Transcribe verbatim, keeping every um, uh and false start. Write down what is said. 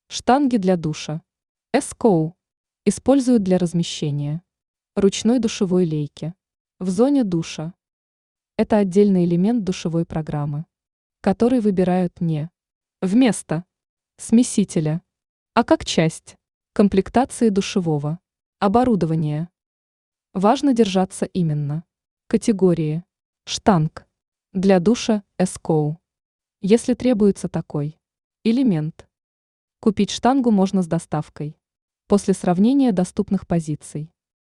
Штанги для душа. Эскоу. Используют для размещения ручной душевой лейки в зоне душа. Это отдельный элемент душевой программы, который выбирают не вместо смесителя, а как часть комплектации душевого оборудования. Важно держаться именно категории штанг для душа Эскоу, если требуется такой элемент. Купить штангу можно с доставкой после сравнения доступных позиций.